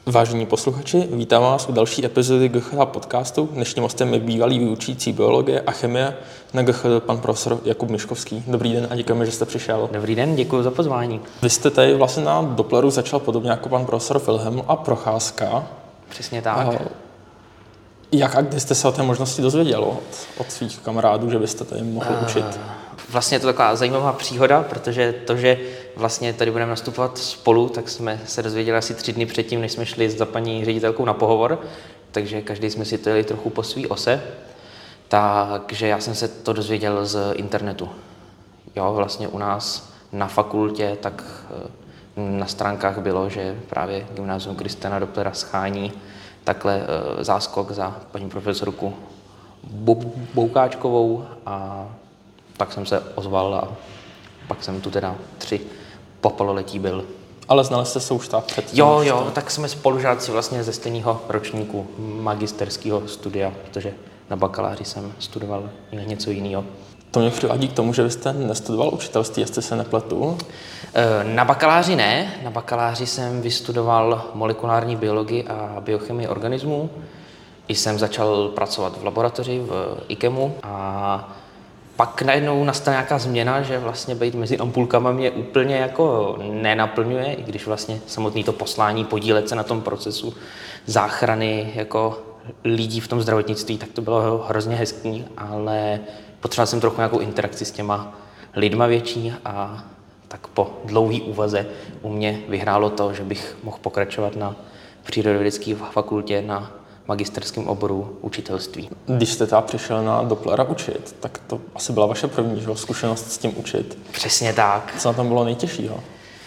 Vážení posluchači, vítám vás u další epizody GCH podcastu. Dnešním hostem je bývalý vyučující biologie a chemie na GCH pan profesor Jakub Miškovský. Dobrý den a děkujeme, že jste přišel. Dobrý den, děkuji za pozvání. Vy jste tady vlastně na Doppleru začal podobně jako pan profesor Wilhelm a Procházka. Přesně tak. Jak a kdy jste se o té možnosti dozvěděl od svých kamarádů, že byste tady mohli učit? Vlastně je to taková zajímavá příhoda, protože to, že vlastně tady budeme nastupovat spolu, tak jsme se dozvěděli asi 3 dny předtím, než jsme šli za paní ředitelkou na pohovor, takže každý jsme si to jeli trochu po svý ose. Takže já jsem se to dozvěděl z internetu. Jo, vlastně u nás na fakultě, tak na stránkách bylo, že právě Gymnázium Kristiana Dopplera schání takhle záskok za paní profesorku Boukáčkovou a tak jsem se ozval a pak jsem tu teda 3 pololetí byl. Ale znali jste se už tak předtím? Jo, tak jsme spolužáci vlastně ze stejného ročníku magisterského studia, protože na bakaláři jsem studoval něco jiného. To mě přivádí k tomu, že vy jste nestudoval učitelství, jestli se nepletu? Na bakaláři ne. Na bakaláři jsem vystudoval molekulární biologii a biochemii organismů. I jsem začal pracovat v laboratoři v IKEMu a pak najednou nastala nějaká změna, že vlastně být mezi ampulkama mě úplně jako nenaplňuje, i když vlastně samotné to poslání podílet se na tom procesu záchrany jako lidí v tom zdravotnictví, tak to bylo hrozně hezký, ale potřeboval jsem trochu nějakou interakci s těma lidma větší a tak po dlouhý úvaze u mě vyhrálo to, že bych mohl pokračovat na přírodovědecké fakultě na magisterském oboru učitelství. Když jste tam přišel na Dopplera učit, tak to asi byla vaše první zkušenost s tím učit. Přesně tak. Co na tom bylo nejtěžšího?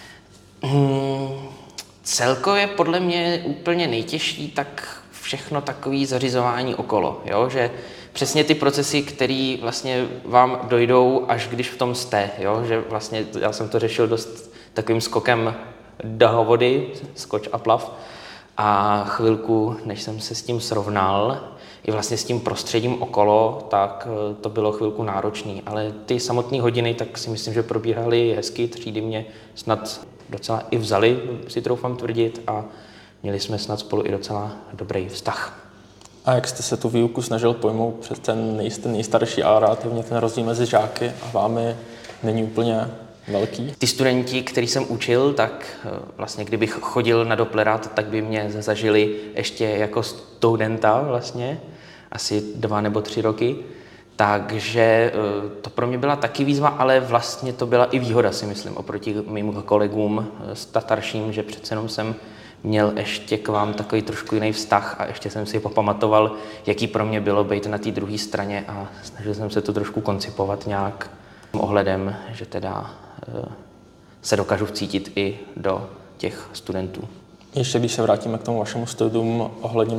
Celkově podle mě úplně nejtěžší tak všechno takové zařizování okolo, jo? Že přesně ty procesy, které vlastně vám dojdou, až když v tom jste, jo? Že vlastně já jsem to řešil dost takovým skokem do vody, skoč a plav, a chvilku, než jsem se s tím srovnal, i vlastně s tím prostředím okolo, tak to bylo chvilku náročný. Ale ty samotné hodiny, tak si myslím, že probíhaly hezky, třídy mě snad docela i vzali, si troufám tvrdit, a měli jsme snad spolu i docela dobrý vztah. A jak jste se tu výuku snažil pojmout přes ten nejstarší a relativně ten rozdíl mezi žáky a vámi není úplně velký? Ty studenti, který jsem učil, tak vlastně kdybych chodil na Dopplera, tak by mě zažili ještě jako studenta vlastně, asi 2 nebo 3 roky. Takže to pro mě byla taky výzva, ale vlastně to byla i výhoda, si myslím, oproti mým kolegům starším, že přece jenom jsem měl ještě k vám takový trošku jiný vztah a ještě jsem si popamatoval, jaký pro mě bylo být na té druhé straně a snažil jsem se to trošku koncipovat nějak ohledem, že teda se dokážu vcítit i do těch studentů. Ještě když se vrátíme k tomu vašemu studium ohledně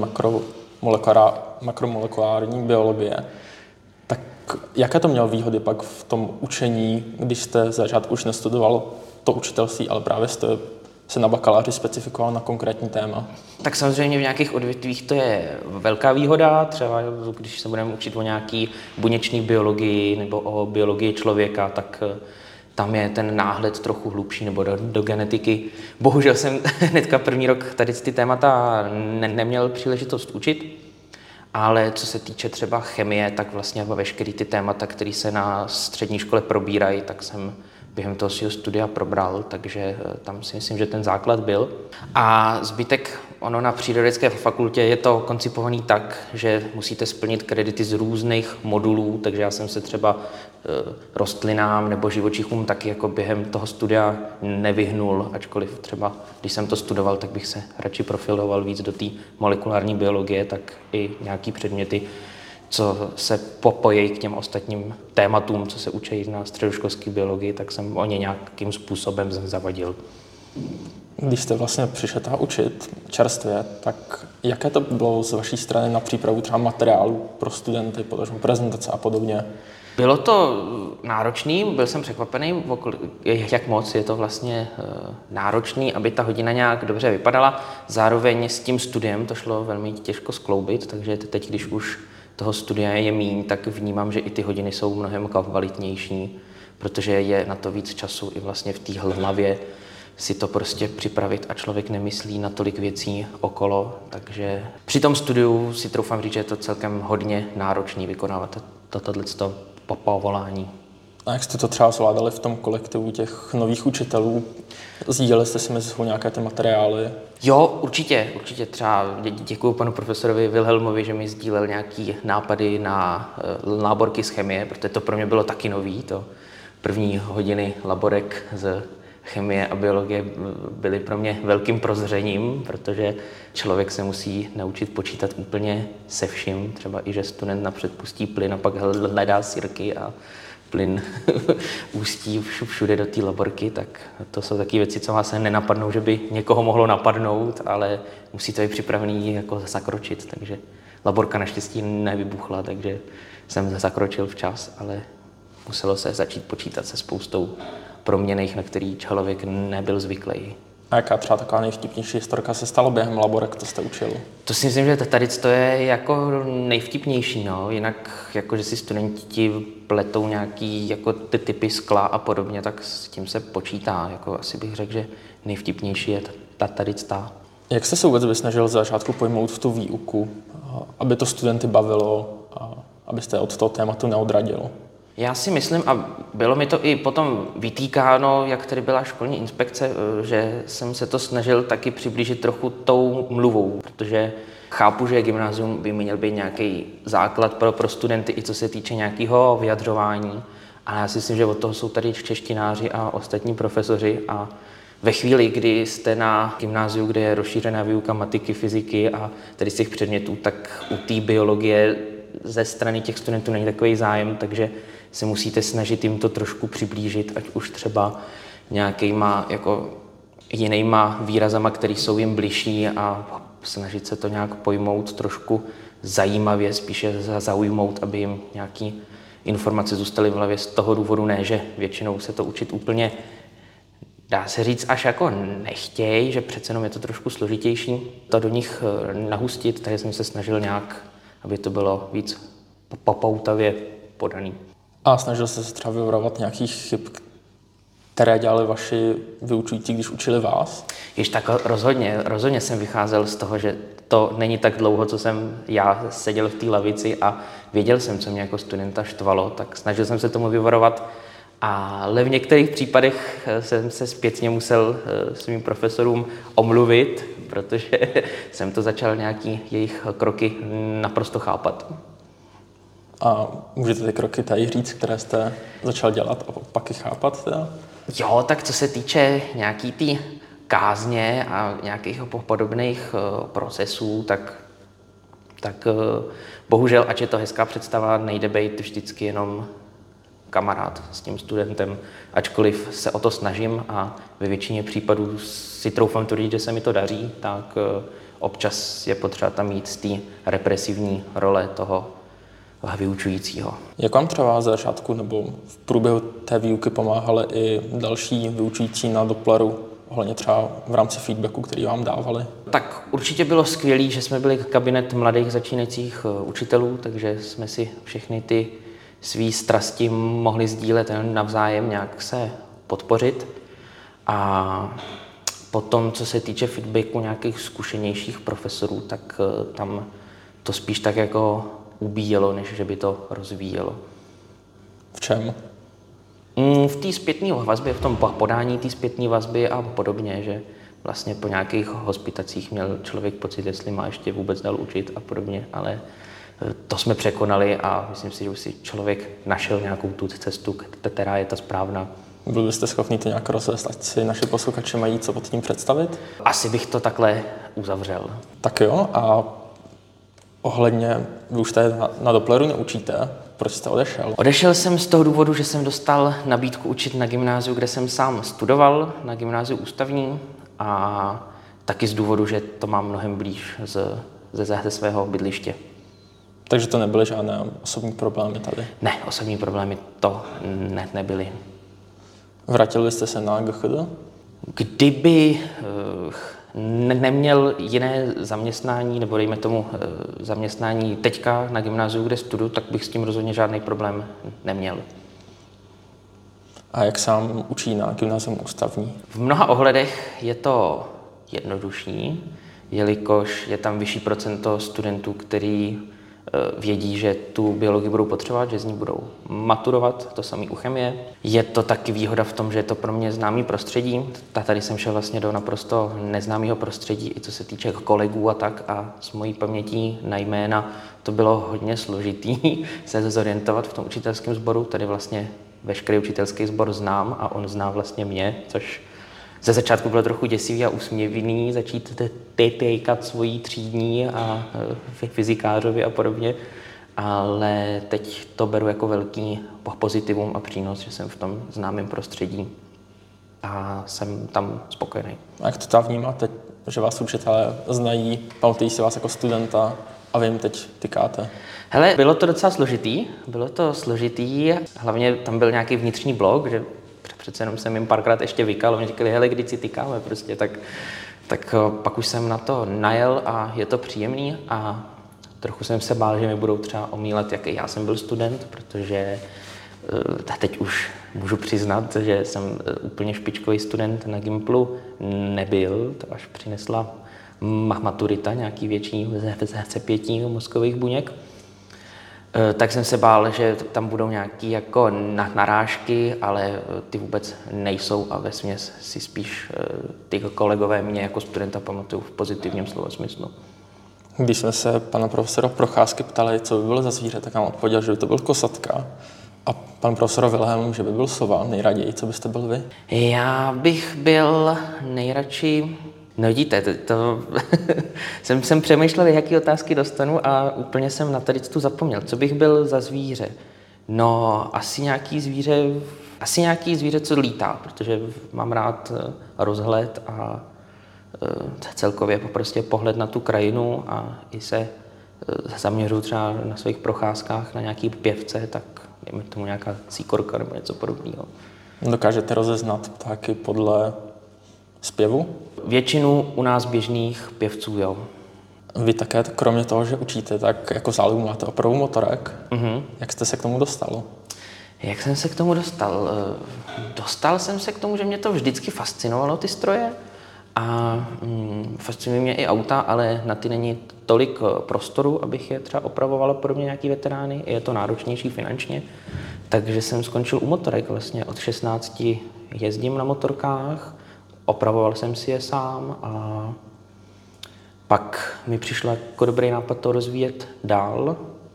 makromolekulární biologie, tak jaké to mělo výhody pak v tom učení, když jste z začátku už nestudoval to učitelství, ale právě jste se na bakaláři specifikoval na konkrétní téma? Tak samozřejmě v nějakých odvětvích to je velká výhoda, třeba když se budeme učit o nějaký buněčné biologii nebo o biologii člověka, tak tam je ten náhled trochu hlubší, nebo do genetiky. Bohužel jsem hnedka první rok tady ty témata neměl příležitost učit, ale co se týče třeba chemie, tak vlastně veškerý ty témata, které se na střední škole probírají, tak jsem během toho svého studia probral, takže tam si myslím, že ten základ byl. A zbytek, ono na přírodovědecké fakultě je to koncipovaný tak, že musíte splnit kredity z různých modulů, takže já jsem se třeba rostlinám nebo živočichům taky jako během toho studia nevyhnul, ačkoliv třeba, když jsem to studoval, tak bych se radši profiloval víc do té molekulární biologie, tak i nějaký předměty, co se popojí k těm ostatním tématům, co se učí na středoškolské biologii, tak jsem o ně nějakým způsobem zavadil. Když jste vlastně přišel učit čerstvě, tak jaké to bylo z vaší strany na přípravu třeba materiálu pro studenty, potažmo prezentace a podobně? Bylo to náročný, byl jsem překvapený, jak moc je to vlastně náročný, aby ta hodina nějak dobře vypadala. Zároveň s tím studiem to šlo velmi těžko skloubit, takže teď, když už toho studia je míň, tak vnímám, že i ty hodiny jsou mnohem kvalitnější, protože je na to víc času i vlastně v té hlavě si to prostě připravit a člověk nemyslí na tolik věcí okolo, takže při tom studiu si troufám říct, že je to celkem hodně náročný vykonávat tohleto povolání. A jak jste to třeba zvládali v tom kolektivu těch nových učitelů? Sdíleli jste si mezi sebou nějaké ty materiály? Jo, určitě. Třeba děkuji panu profesorovi Wilhelmovi, že mi sdílel nějaký nápady na láborky z chemie, protože to pro mě bylo taky nový. To první hodiny laborek z chemie a biologie byly pro mě velkým prozřením, protože člověk se musí naučit počítat úplně se vším. Třeba i, že student napřed pustí plyn a pak hledá sirky a plyn ústí všude do té laborky, tak to jsou taky věci, co vás nenapadnou, že by někoho mohlo napadnout, ale musíte být připravený jako zakročit, takže laborka naštěstí nevybuchla, takže jsem zakročil včas, ale muselo se začít počítat se spoustou proměnných, na který člověk nebyl zvyklý. A jaká třeba taková nejvtipnější historka se stalo během laborek, to jste učil? To si myslím, že tady to je jako nejvtipnější, no. Jinak, jako že si studenti pletou nějaký jako ty typy skla a podobně, tak s tím se počítá. Jako asi bych řekl, že nejvtipnější je tady ta. Jak jste se vůbec vysnažil z začátku pojmout v tu výuku, aby to studenty bavilo a abyste od toho tématu neodradil? Já si myslím, a bylo mi to i potom vytýkáno, jak tady byla školní inspekce, že jsem se to snažil taky přiblížit trochu tou mluvou, protože chápu, že gymnázium by měl být nějaký základ pro studenty, i co se týče nějakého vyjadřování, ale já si myslím, že od toho jsou tady češtináři a ostatní profesoři a ve chvíli, kdy jste na gymnáziu, kde je rozšířená výuka matiky, fyziky a tady z těch předmětů, tak u té biologie ze strany těch studentů není takový zájem, takže se musíte snažit jim to trošku přiblížit, ať už třeba nějakýma jako jinýma výrazama, které jsou jim bližší a snažit se to nějak pojmout trošku zajímavě, spíše zaujmout, aby jim nějaký informace zůstaly v hlavě z toho důvodu, ne, že většinou se to učit úplně, dá se říct, až jako nechtějí, že přece jenom je to trošku složitější to do nich nahustit, takže jsem se snažil nějak, aby to bylo víc popoutavě podaný. A snažil jste se třeba vyvarovat nějakých chyb, které dělali vaši vyučující, když učili vás? Již tak rozhodně jsem vycházel z toho, že to není tak dlouho, co jsem já seděl v té lavici a věděl jsem, co mě jako studenta štvalo, tak snažil jsem se tomu vyvarovat, ale v některých případech jsem se zpětně musel svým profesorům omluvit, protože jsem to začal nějaký jejich kroky naprosto chápat. A můžete ty kroky tady říct, které jste začal dělat a pak i chápat teda? Jo, tak co se týče nějaký té kázně a nějakých podobných procesů, tak bohužel, ač je to hezká představa, nejde být vždycky jenom kamarád s tím studentem, ačkoliv se o to snažím a ve většině případů si troufám tvrdit, že se mi to daří, tak občas je potřeba tam mít z té represivní role toho vyučujícího. Jak vám třeba za začátku nebo v průběhu té výuky pomáhali i další vyučující na Doppleru, ohledně třeba v rámci feedbacku, který vám dávali? Tak určitě bylo skvělé, že jsme byli kabinet mladých začínajících učitelů, takže jsme si všechny ty svý strasti mohli sdílet navzájem, nějak se podpořit. A potom, co se týče feedbacku nějakých zkušenějších profesorů, tak tam to spíš tak jako ubíjelo, než že by to rozvíjelo. V čem? V té zpětné vazbě, v tom podání té zpětné vazby a podobně, že vlastně po nějakých hospitacích měl člověk pocit, jestli má ještě vůbec dál učit a podobně, ale to jsme překonali a myslím si, že už si člověk našel nějakou tu cestu, která je ta správná. Byl byste schopný to nějak rozvést, ať si naši posluchači mají co pod tím představit? Asi bych to takhle uzavřel. Tak jo, a ohledně, vy už tady na Doppleru neučíte, proč jste odešel? Odešel jsem z toho důvodu, že jsem dostal nabídku učit na gymnáziu, kde jsem sám studoval, na gymnáziu ústavní a taky z důvodu, že to mám mnohem blíž ze svého bydliště. Takže to nebyly žádné osobní problémy tady? Ne, osobní problémy to nebyly. Vrátil byste se na GCHD? Kdyby neměl jiné zaměstnání, nebo dejme tomu zaměstnání teďka na gymnáziu, kde studuju, tak bych s tím rozhodně žádný problém neměl. A jak sám učí na gymnázium ústavní? V mnoha ohledech je to jednodušší, jelikož je tam vyšší procento studentů, který vědí, že tu biologii budou potřebovat, že z ní budou maturovat, to samé u chemie. Je to taky výhoda v tom, že je to pro mě známý prostředí. Tady jsem šel vlastně do naprosto neznámého prostředí, i co se týče kolegů a tak, a s mojí pamětí na jména to bylo hodně složitý se zorientovat v tom učitelském sboru. Tady vlastně veškerý učitelský sbor znám a on zná vlastně mě, což ze začátku bylo trochu děsivý a úsměvný začít tejkat svojí třídní a fyzikářovi a podobně, ale teď to beru jako velký pozitivum a přínos, že jsem v tom známém prostředí a jsem tam spokojený. A jak to tam vnímáte, že vás učitelé znají, pamatují si vás jako studenta a vy jim teď tykáte? Hele, bylo to docela složitý, hlavně tam byl nějaký vnitřní blok, že přece jenom jsem jim párkrát ještě vykal, oni říkali, hele, kdy si tykáme prostě, tak pak už jsem na to najel a je to příjemný a trochu jsem se bál, že mi budou třeba omílat, jaký já jsem byl student, protože teď už můžu přiznat, že jsem úplně špičkový student na Gimplu nebyl, to až přinesla maturita, nějaký větší cepětí mozkových buněk. Tak jsem se bál, že tam budou nějaké jako narážky, ale ty vůbec nejsou a vesměs si spíš ty kolegové mě jako studenta pamatují v pozitivním slova smyslu. Když jsme se pana profesora Procházky ptali, co by bylo za zvíře, tak nám odpověděl, že by to byl kosatka. A pan profesor Wilhelm, že by byl sova nejraději. Co byste byl vy? Já bych byl nejradši... No vidíte, to jsem přemýšlel, jaký otázky dostanu a úplně jsem na tady tu zapomněl. Co bych byl za zvíře? No, asi nějaký zvíře, co lítá, protože mám rád rozhled a celkově prostě pohled na tu krajinu a i se zaměřuju třeba na svých procházkách na nějaký pěvce, tak dejme tomu nějaká síkorka nebo něco podobného. Dokážete rozeznat ptáky podle zpěvu? Většinu u nás běžných pěvců, jo. Vy také, kromě toho, že učíte, tak jako zálibu máte opravu motorek. Mm-hmm. Jak jste se k tomu dostal? Jak jsem se k tomu dostal? Dostal jsem se k tomu, že mě to vždycky fascinovalo, ty stroje. A fascinují mě i auta, ale na ty není tolik prostoru, abych je třeba opravoval pro mě nějaký veterány. Je to náročnější finančně. Takže jsem skončil u motorek. Vlastně od 16 jezdím na motorkách. Opravoval jsem si je sám a pak mi přišlo jako dobrý nápad to rozvíjet dál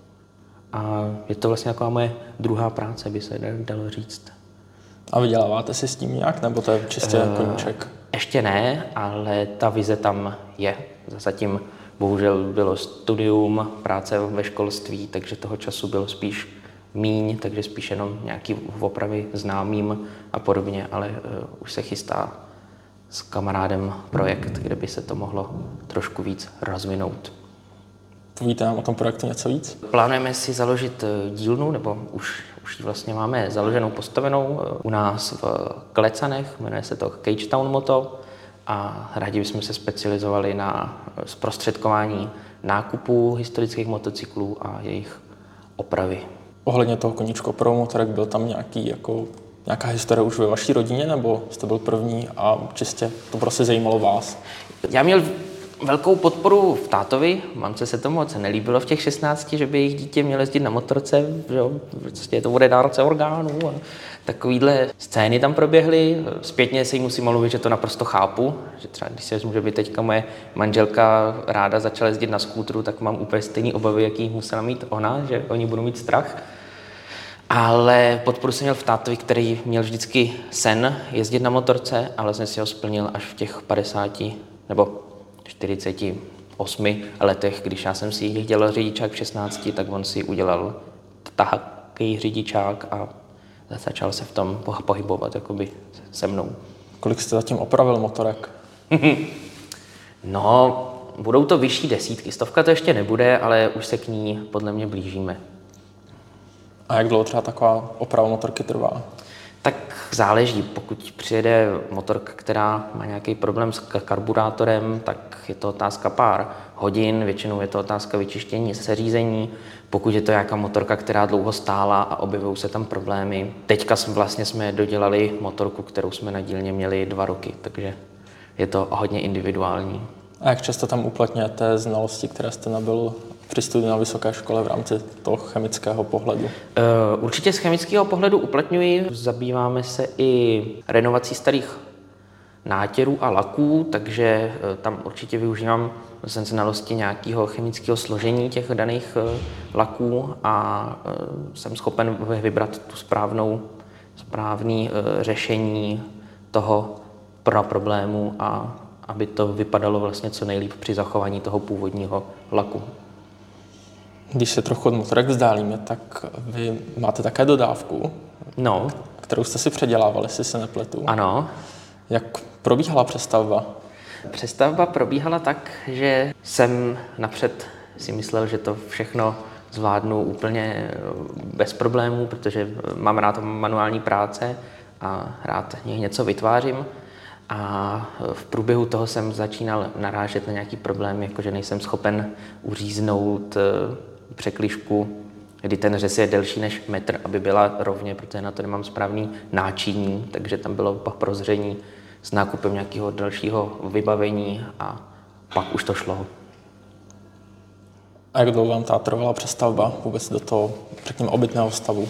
a je to vlastně jako moje druhá práce, by se dalo říct. A vyděláváte si s tím nějak, nebo to je čistě koníček? Ještě ne, ale ta vize tam je. Zatím bohužel bylo studium, práce ve školství, takže toho času bylo spíš míň, takže spíš jenom nějaký opravy známým a podobně, ale už se chystá s kamarádem projekt, kde by se to mohlo trošku víc rozvinout. Povíte nám o tom projektu něco víc? Plánujeme si založit dílnu, nebo už ji vlastně máme založenou, postavenou u nás v Klecanech, jmenuje se to Cage Town Moto a rádi bychom se specializovali na zprostředkování nákupů historických motocyklů a jejich opravy. Ohledně toho koníčku opravu motorek, byl tam nějaká historie už ve vaší rodině, nebo jste byl první a čistě to prostě zajímalo vás? Já měl velkou podporu v tátovi, mamce se to moc nelíbilo v těch 16, že by jejich dítě mělo jezdit na motorce, že jo, prostě to bude dárce orgánů a takovýhle scény tam proběhly. Zpětně si musím mluvit, že to naprosto chápu, že třeba když si vezmu, že by teďka moje manželka ráda začala jezdit na skútru, tak mám úplně stejný obavy, jaký musela mít ona, že oni budou mít strach. Ale podporu jsem měl v tátovi, který měl vždycky sen jezdit na motorce, ale jsem si ho splnil až v těch 50 nebo 48 letech, když já jsem si dělal řidičák v 16, tak on si udělal tahaký řidičák a začal se v tom pohybovat jakoby se mnou. Kolik jste zatím opravil motorek? No, budou to vyšší desítky. 100 to ještě nebude, ale už se k ní podle mě blížíme. A jak dlouho třeba taková oprava motorky trvá? Tak záleží. Pokud přijede motorka, která má nějaký problém s karburátorem, tak je to otázka pár hodin, většinou je to otázka vyčištění seřízení. Pokud je to nějaká motorka, která dlouho stála a objevují se tam problémy. Teďka jsme dodělali motorku, kterou jsme na dílně měli 2 roky, takže je to hodně individuální. A jak často tam uplatňujete znalosti, které jste nabyl při studiu na vysoké škole v rámci toho chemického pohledu? Určitě z chemického pohledu uplatňuji. Zabýváme se i renovací starých nátěrů a laků, takže tam určitě využívám znalosti nějakého chemického složení těch daných laků a jsem schopen vybrat tu správné řešení toho problému a aby to vypadalo vlastně co nejlíp při zachování toho původního laku. Když se trochu od motorek vzdálíme, tak vy máte také dodávku, kterou jste si předělávali, jestli se nepletu. Ano. Jak probíhala přestavba? Přestavba probíhala tak, že jsem napřed si myslel, že to všechno zvládnu úplně bez problémů, protože mám rád manuální práce a rád něco vytvářím. A v průběhu toho jsem začínal narážet na nějaký problém, jakože nejsem schopen uříznout překližku, kdy ten řez je delší než metr, aby byla rovně, protože na to nemám správný náčiní, takže tam bylo prozření s nákupem nějakého dalšího vybavení a pak už to šlo. A jak dlouho vám ta trvala přestavba vůbec do toho, řekněme, obytného stavu?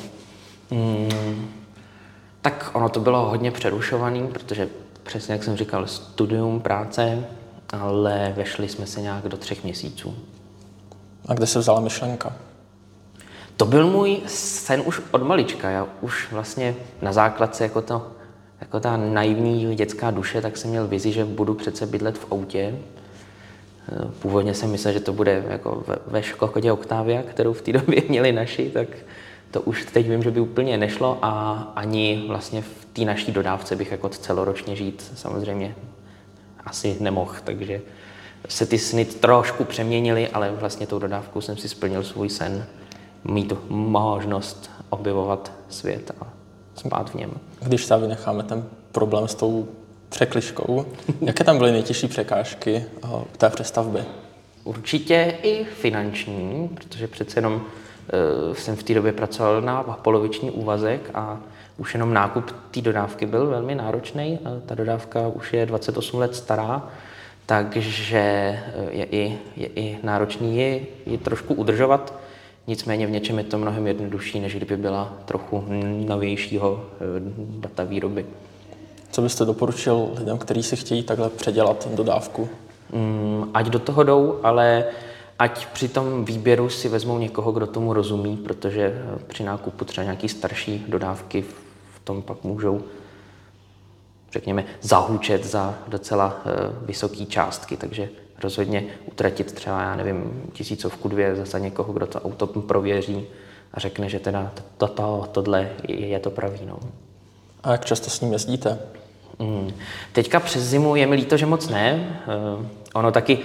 Tak ono to bylo hodně přerušované, protože přesně jak jsem říkal, studium, práce, ale vešli jsme se nějak do 3 měsíců. A kde se vzala myšlenka? To byl můj sen už od malička. Já už vlastně na základce jako ta naivní dětská duše, tak jsem měl vizi, že budu přece bydlet v autě. Původně jsem myslel, že to bude jako ve Škodě Octavia, kterou v té době měli naši, tak to už teď vím, že by úplně nešlo a ani vlastně v té naší dodávce bych jako celoročně žít samozřejmě asi nemohl, takže se ty sny trošku přeměnily, ale vlastně tou dodávkou jsem si splnil svůj sen, mít tu možnost objevovat svět a spát v něm. Když se vynecháme ten problém s tou překližkou, jaké tam byly nejtěžší překážky té přestavby? Určitě i finanční, protože přece jenom jsem v té době pracoval na poloviční úvazek a už jenom nákup té dodávky byl velmi náročný. Ta dodávka už je 28 let stará, takže je i náročný ji trošku udržovat. Nicméně v něčem je to mnohem jednodušší, než kdyby byla trochu novějšího data výroby. Co byste doporučil lidem, kteří si chtějí takhle předělat dodávku? Ať do toho jdou, ale ať při tom výběru si vezmou někoho, kdo tomu rozumí, protože při nákupu třeba nějaký starší dodávky v tom pak můžou, řekněme, zahučet za docela vysoké částky, takže rozhodně utratit třeba, já nevím, 1000, 2 za někoho, kdo to auto prověří a řekne, že teda tohle je to pravý. No. A jak často s ním jezdíte? Teďka přes zimu je mi líto, že moc ne. Ono taky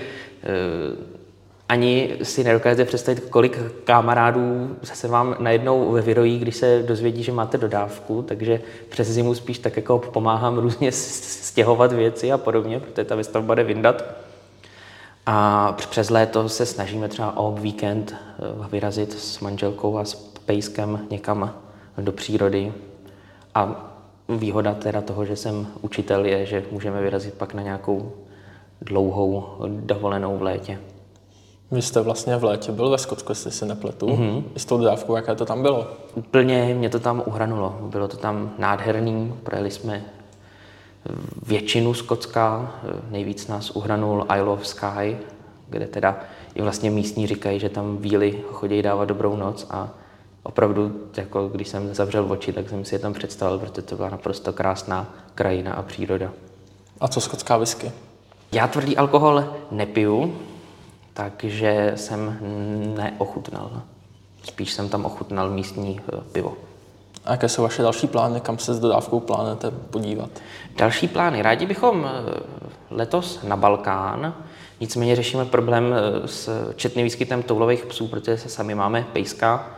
ani si nedokážete představit, kolik kamarádů se vám najednou vyrojí, když se dozvědí, že máte dodávku, takže přes zimu spíš tak jako pomáhám různě stěhovat věci a podobně, protože ta výstavba jde vyndat. A přes léto se snažíme třeba o víkend vyrazit s manželkou a s pejskem někam do přírody. A výhoda teda toho, že jsem učitel, je, že můžeme vyrazit pak na nějakou dlouhou dovolenou v létě. Vy jste vlastně v létě byl ve Skotsku, jestli se nepletu. I s tou dodávkou, jaké to tam bylo? Úplně mě to tam uhranulo. Bylo to tam nádherný. Projeli jsme většinu Skotska. Nejvíc nás uhranul Isle of Skye, kde teda i vlastně místní říkají, že tam víly chodí dávat dobrou noc a opravdu, jako když jsem zavřel oči, tak jsem si je tam představil, protože to byla naprosto krásná krajina a příroda. A co skotská whisky? Já tvrdý alkohol nepiju, takže jsem neochutnal. Spíš jsem tam ochutnal místní pivo. A jaké jsou vaše další plány, kam se s dodávkou plánujete podívat? Další plány. Rádi bychom letos na Balkán, nicméně řešíme problém s četným výskytem toulových psů, protože se sami máme pejska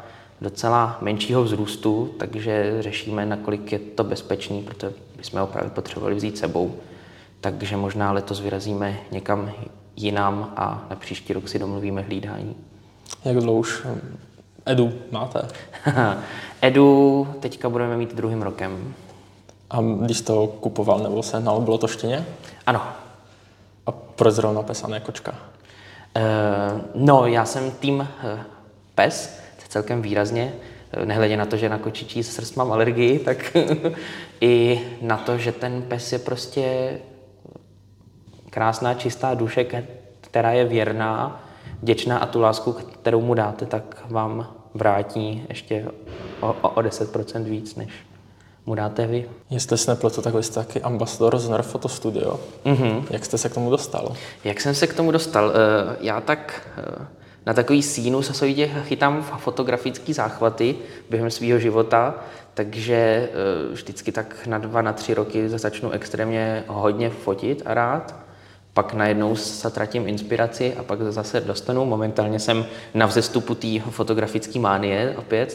docela menšího vzrůstu, takže řešíme, nakolik je to bezpečný, protože bychom ho právě potřebovali vzít sebou. Takže možná letos vyrazíme někam jinam a na příští rok si domluvíme hlídání. Jak dlouho už Edu máte? Edu teďka budeme mít 2. rokem. A když jste ho kupoval nebo sehnal, bylo to štěně? Ano. A proč zrovna pes a ne kočka? No, já jsem tým pes, celkem výrazně, nehledě na to, že na kočičí srst mám alergii, tak i na to, že ten pes je prostě krásná, čistá duše, která je věrná, vděčná a tu lásku, kterou mu dáte, tak vám vrátí ještě o 10% víc, než mu dáte vy. Jestli se nepletu, tak vy jste taky ambasador Zoner Fotostudio. Jak jste se k tomu dostal? Jak jsem se k tomu dostal? Já tak na takový sinusosovitě chytám fotografické záchvaty během svého života, takže vždycky tak na 2, na 3 roky začnu extrémně hodně fotit a rád. Pak najednou zatratím inspiraci a pak zase dostanu. Momentálně jsem na vzestupu té fotografické mánie opět,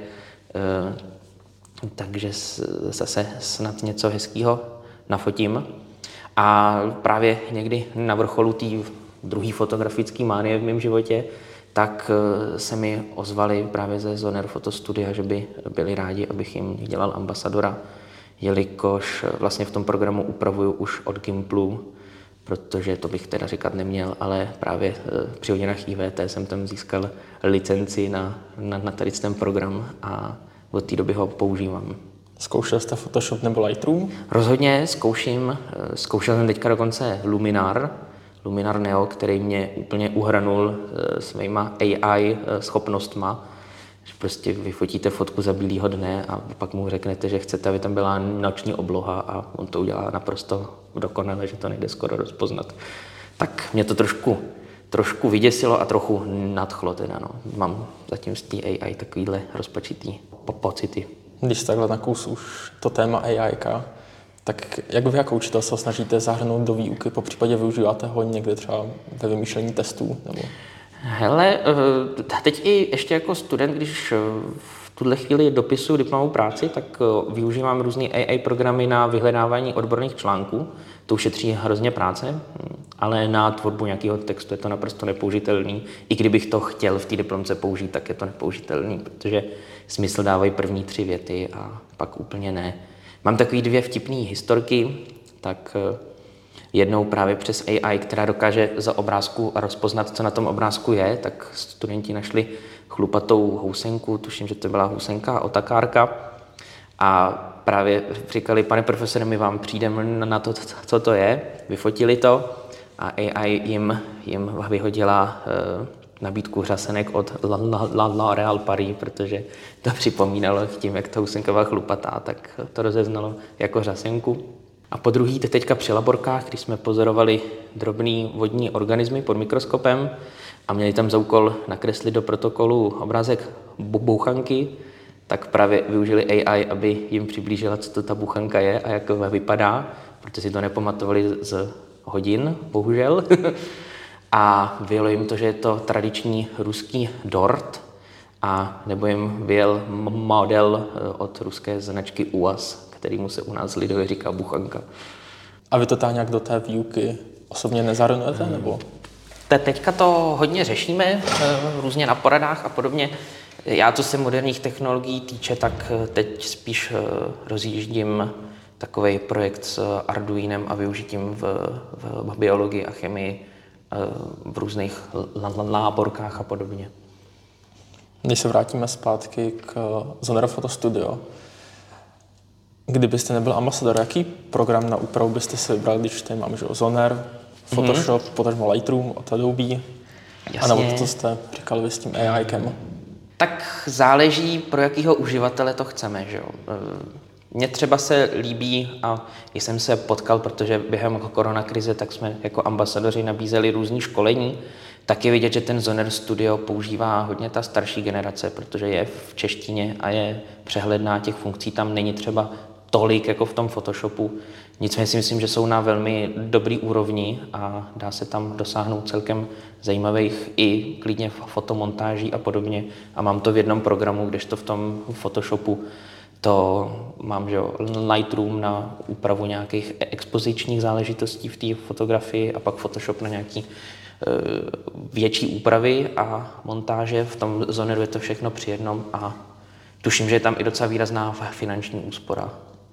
takže zase snad něco hezkého nafotím. A právě někdy na vrcholu té druhé fotografické mánie v mém životě, tak se mi ozvali právě ze Zoner Fotostudia, že by byli rádi, abych jim dělal ambasadora, jelikož vlastně v tom programu upravuju už od Gimplu, protože to bych teda říkat neměl, ale právě při hodinách IVT jsem tam získal licenci na tady ten program a od té doby ho používám. Zkoušel jste Photoshop nebo Lightroom? Rozhodně zkoušel jsem teďka dokonce Luminar Neo, který mě úplně uhranul svýma AI schopnostma. Že prostě vyfotíte fotku za bílýho dne a pak mu řeknete, že chcete, aby tam byla noční obloha a on to udělá naprosto dokonale, že to nejde skoro rozpoznat. Tak mě to trošku vyděsilo a trochu nadchlo teda, no. Mám zatím z té AI takovýhle rozpačitý pocity. Když takhle na kus už to téma AIka, tak jak vy jako učitel se snažíte zahrnout do výuky, popřípadě využíváte ho někde třeba ve vymýšlení testů? Nebo... Hele, teď i ještě jako student, když v tuhle chvíli dopisuju diplomovou práci, tak využívám různé AI programy na vyhledávání odborných článků. To ušetří hrozně práce, ale na tvorbu nějakého textu je to naprosto nepoužitelný. I kdybych to chtěl v té diplomce použít, tak je to nepoužitelný, protože smysl dávají první 3 věty a pak úplně ne. Mám takový 2 vtipné historky, tak jednou právě přes AI, která dokáže za obrázku rozpoznat, co na tom obrázku je, tak studenti našli chlupatou housenku, tuším, že to byla housenka otakárka. A právě říkali, pane profesore, my vám přijdeme na to, co to je, vyfotili to a AI jim vyhodila nabídku řasenek od L'Oréal Paris, protože to připomínalo tím, jak ta housenka byla chlupatá, tak to rozeznalo jako řasenku. A po druhý, teďka při laborkách, když jsme pozorovali drobný vodní organismy pod mikroskopem a měli tam za úkol nakreslit do protokolu obrázek bouchanky, tak právě využili AI, aby jim přiblížila, co to ta bouchanka je a jak vypadá, protože si to nepamatovali z hodin, bohužel. A vyjelo jim to, že je to tradiční ruský dort, a nebo jim vyjel model od ruské značky UAZ, kterýmu se u nás lidově říká buchanka. A vy to tam nějak do té výuky osobně nezahrnujete, nebo? Teďka to hodně řešíme, různě na poradách a podobně. Já, co se moderních technologií týče, tak teď spíš rozjíždím takový projekt s Arduinem a využitím v biologii a chemii, v různých láborkách a podobně. Když se vrátíme zpátky k Zoner Fotostudio, kdybyste nebyl ambasador, jaký program na úpravu byste si vybral, když tady mám, že Zoner, Photoshop, potažmo Lightroom od Adobe? Jasně. A nebo to jste říkali vy s tím AIkem? Tak záleží, pro jakýho uživatele to chceme, že jo. Mně třeba se líbí, a jsem se potkal, protože během koronakrize tak jsme jako ambasadoři nabízeli různý školení, tak je vidět, že ten Zoner Studio používá hodně ta starší generace, protože je v češtině a je přehledná, těch funkcí tam není třeba tolik jako v tom Photoshopu. Nicméně si myslím, že jsou na velmi dobrý úrovni a dá se tam dosáhnout celkem zajímavých i klidně fotomontáží a podobně. A mám to v jednom programu, kdežto v tom Photoshopu to mám, že jo, Lightroom na úpravu nějakých expozičních záležitostí v té fotografii a pak Photoshop na nějaký větší úpravy a montáže. V tom Zoneru je to všechno při jednom a tuším, že je tam i docela výrazná finanční úspora.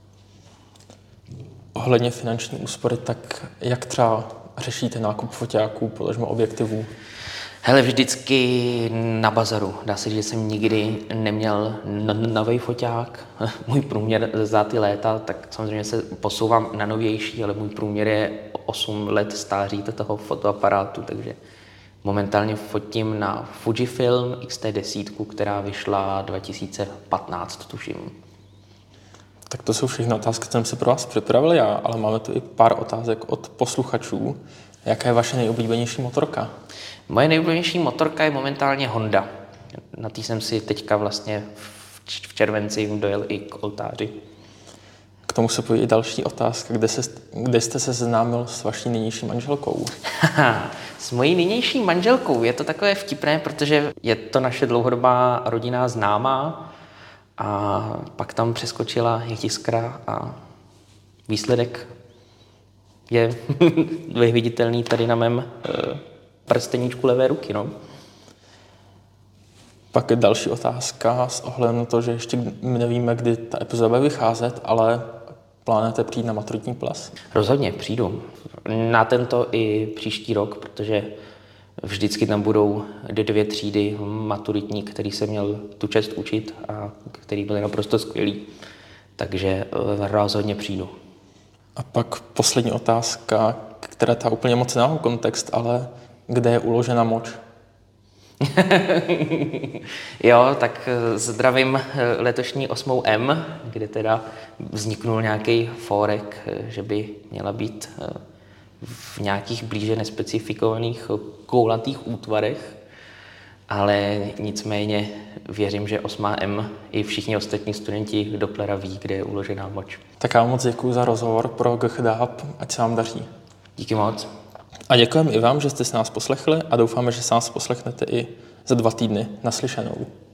Ohledně finanční úspory, tak jak třeba řešíte nákup foťáků, potažmo objektivů? Hele, vždycky na bazaru. Dá se říct, že jsem nikdy neměl nový foťák. Můj průměr za ty léta, tak samozřejmě se posouvám na novější, ale můj průměr je 8 let stáří toho fotoaparátu, takže momentálně fotím na Fujifilm X-T10, která vyšla 2015, tuším. Tak to jsou všechny otázky, které jsem si pro vás připravil já, ale máme tu i pár otázek od posluchačů. Jaká je vaše nejoblíbenější motorka? Moje nejoblíbenější motorka je momentálně Honda. Na té jsem si teďka vlastně v červenci dojel i k oltáři. K tomu se pojí i další otázka. Kde jste se seznámil s vaší nynější manželkou? S mojí nynější manželkou je to takové vtipné, protože je to naše dlouhodobá rodinná známá a pak tam přeskočila jiskra a výsledek je viditelný tady na mém prsteníčku levé ruky. No. Pak je další otázka s ohledem na to, že ještě nevíme, kdy ta epizoda bude vycházet, ale plánujete přijít na maturitní ples? Rozhodně přijdu. Na tento i příští rok, protože vždycky tam budou 2 třídy maturitní, který jsem měl tu čest učit a který byly naprosto skvělý. Takže rozhodně přijdu. A pak poslední otázka, která ta úplně moc nemá kontext, ale kde je uložena moč? Jo, tak zdravím letošní 8M, kde teda vzniknul nějaký fórek, že by měla být v nějakých blíže nespecifikovaných koulatých útvarech, ale nicméně věřím, že 8M i všichni ostatní studenti Dopplera ví, kde je uložená moč. Tak já moc děkuji za rozhovor pro GCHDHub, ať se vám daří. Díky moc. A děkujeme i vám, že jste se nás poslechli a doufáme, že se nás poslechnete i za 2 týdny. Naslyšenou.